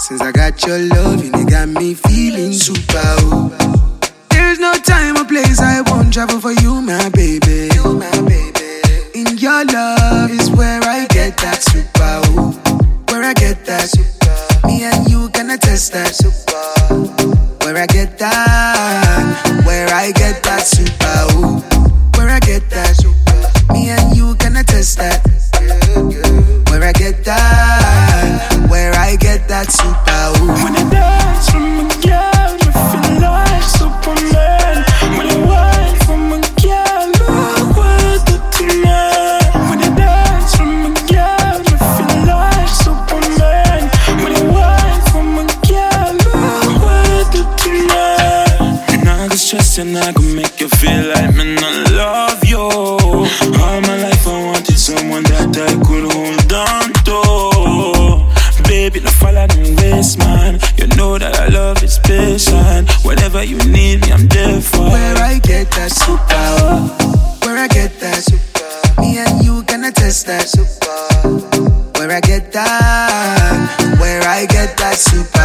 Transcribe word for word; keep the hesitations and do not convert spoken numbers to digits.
Since I got your love, you got me feeling super. Oh. There's no time or place I won't travel for you, my baby. You, my baby. In your love is where I get that super. Oh. Where I get that super. Me and you can attest that super. Where I get that, where I get that super. Oh. Where I get that super. Me and you can attest that. Where I get that, where I get that super. Ooh. When I dance from a girl, I feel like Superman. When I wine from a girl, look what I do tonight. When I dance from a girl, I feel like Superman. When I wine from a girl, look what I do tonight. And I can stress and I can make you feel like me not love you. All my life I wanted someone that I could hold on to. Baby, no follow the waste, man. You know that I love is patient. Whenever you need me, I'm there for. Where I get that super. Where I get that super. Me and you can attest that super. Where I get that, where I get that super.